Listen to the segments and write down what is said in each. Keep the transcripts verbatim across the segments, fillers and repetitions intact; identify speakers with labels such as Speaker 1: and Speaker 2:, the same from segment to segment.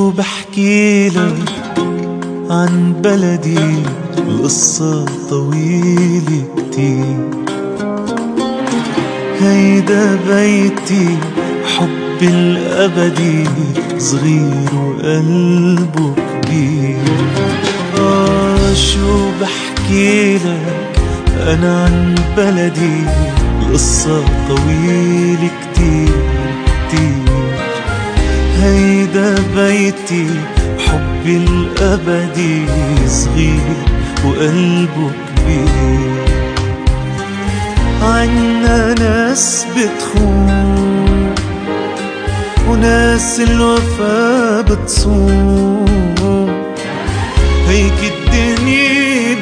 Speaker 1: شو بحكي لك عن بلدي، القصة طويلة كتير. هيدا بيتي حبي الأبدي، صغير وقلبه كبير. آه شو بحكي لك أنا عن بلدي، القصة طويلة كتير كتير. هيدا بيتي حبي الأبدي، صغير وقلبه كبير. عنا ناس بتخون وناس الوفا بتصون، هيك الدنيا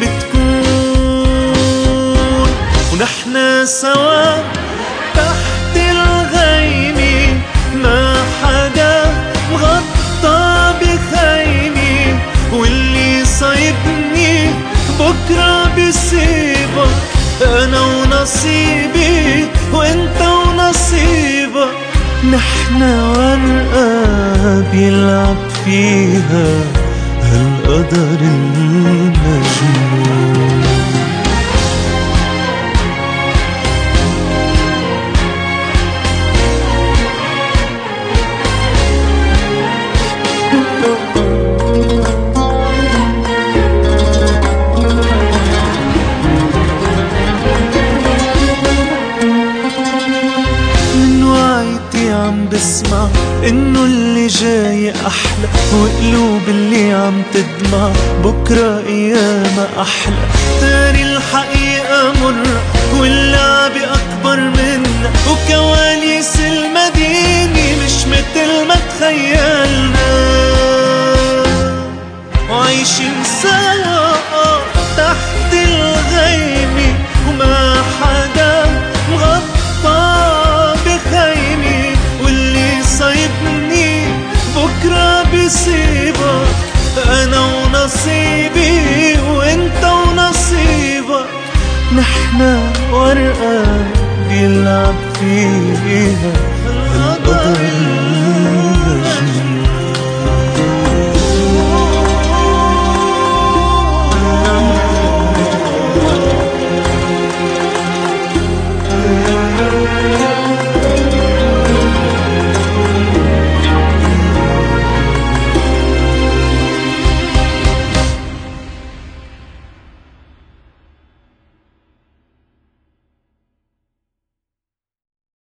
Speaker 1: بتكون. ونحنا سوا تحت الغيمة، ما حدا مغطى بخيمة. واللي صايبني بكرة بيصيبك، أنا ونصيبي وإنت ونصيبك. نحنا ورقة بيلعب فيها هالقدر المجنون. عم بسمع إنه اللي جاي أحلى، وقلوب اللي عم تدمع بكرة أيام أحلى. تاني الحقيقة مرة واللعبة أكبر منا، وكواليس المدينة مش متل ما تخيلنا. وعايشين سوا تحت الغيمة، وما حدا مغطى بخيمة. صايبني بكرة بيصيبك، أنا ونصيبي وإنت ونصيبك. نحنا ورقة بيلعب فيها